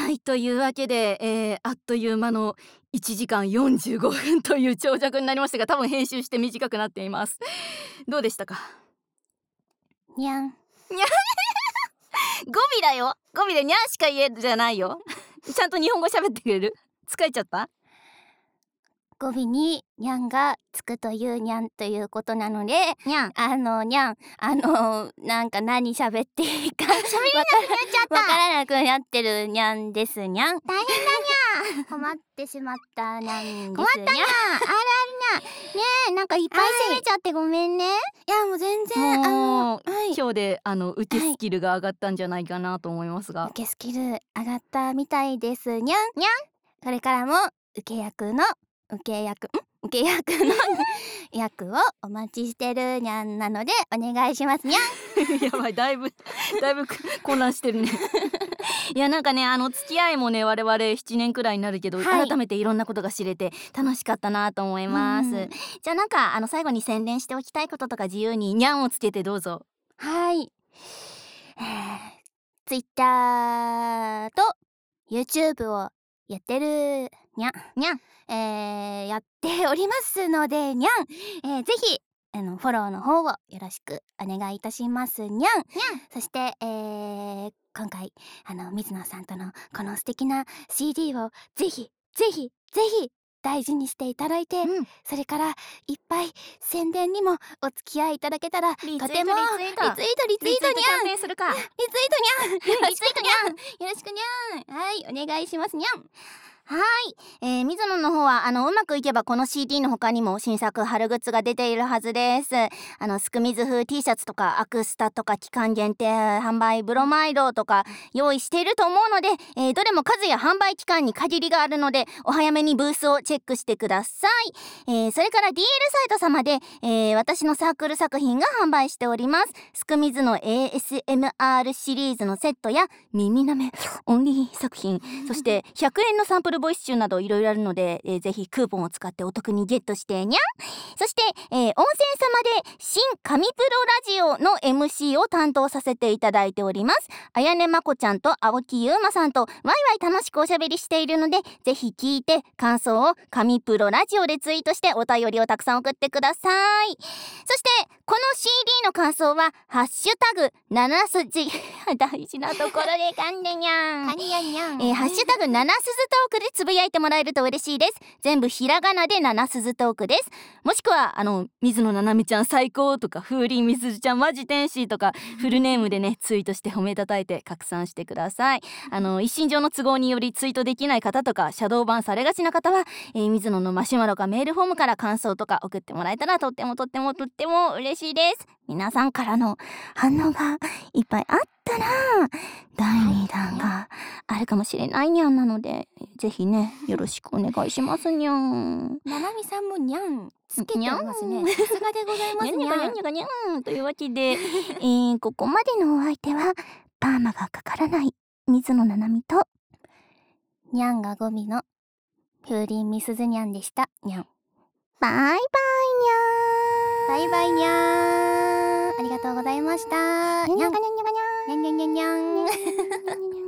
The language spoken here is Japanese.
はい、というわけで、あっという間の1時間45分という長尺になりましたが、多分編集して短くなっています。どうでしたか？ にゃん。 にゃ語尾だよ。語尾でにゃんしか言えるじゃないよ。ちゃんと日本語喋ってくれる？疲れちゃった？ 語尾ににゃんがつくというにゃんということなので、 にゃん。 にゃん、なんか何喋っていいか喋れなくなっちゃった。 わからなくなってるにゃんですにゃん。 大変だにゃん。 困ってしまったにゃんで困ったにゃん。あるすにゃん。 あるにゃん。ねえ、なんかいっぱい責めちゃってごめんね。 いやもう全然もうはい今日で受けスキルが上がったんじゃないかなと思いますが。 受けスキル上がったみたいですにゃん。 にゃん。 これからも受け役の役をお待ちしてるにゃんなのでお願いしますにゃん。 やばい、だいぶ混乱してるね。いやなんかね付き合いもね我々7年くらいになるけど、 はい、 改めていろんなことが知れて楽しかったなと思います。じゃあなんか最後に宣伝しておきたいこととか自由ににゃんをつけてどうぞ。 はい、Twitter と YouTube をやってるにゃんにゃん。 やっておりますのでにゃん、ぜひフォローの方をよろしくお願いいたしますにゃん。そして、今回水野さんとのこの素敵な CD をぜひ大事にしていただいて、それからいっぱい宣伝にもお付き合いいただけたらとてもリツイートにゃんキャンペーンするか。 リツイートにゃんよろしくにゃんよろしくにゃん。はいお願いしますにゃん。 はい、水野の方はうまくいけばこの CD の他にも新作春グッズが出ているはずです。すくみず風 T シャツとかアクスタとか期間限定販売ブロマイドとか用意していると思うので、どれも数や販売期間に限りがあるのでお早めにブースをチェックしてください。それから DL サイト様で、私のサークル作品が販売しております。すくみずの ASMR シリーズのセットや耳なめオンリー作品、そして100円のサンプルボイス集などいろいろあるので、ぜひクーポンを使ってお得にゲットしてにゃん。そして、温泉様で新神プロラジオの MC を担当させていただいております。あやねまこちゃんと青木ゆうまさんとワイワイ楽しくおしゃべりしているので、ぜひ聞いて感想を神プロラジオでツイートしてお便りをたくさん送ってください。そしてこの CD の感想はハッシュタグ七筋大事なところでかんでにゃん。ハッシュタグ七鈴トークでつぶやいてもらえると嬉しいです。全部ひらがなで七鈴トークです。もしくは水野ななみちゃん最高とか風鈴みすずちゃんマジ天使とかフルネームでねツイートして褒めたたえて拡散してください。一身上の都合によりツイートできない方とかシャドーバンされがちな方は、水野のマシュマロかメールフォームから感想とか送ってもらえたらとっても嬉しいです。皆さんからの反応がいっぱいあったら第2弾があるかもしれないにゃんなので、ぜひねよろしくお願いしますにゃん。 ななみさんもにゃんつけてますね。さすがでございますにゃん。 にゃんというわけで、ここまでのお相手はパーマがかからない水野ななみとにゃんが語尾の風鈴みすずにゃんでしたにゃん。 バイバイにゃん。 バイバイにゃん。ありがとうございました。 にゃんにゃんにゃんにゃんにゃんにゃんにゃんにゃん。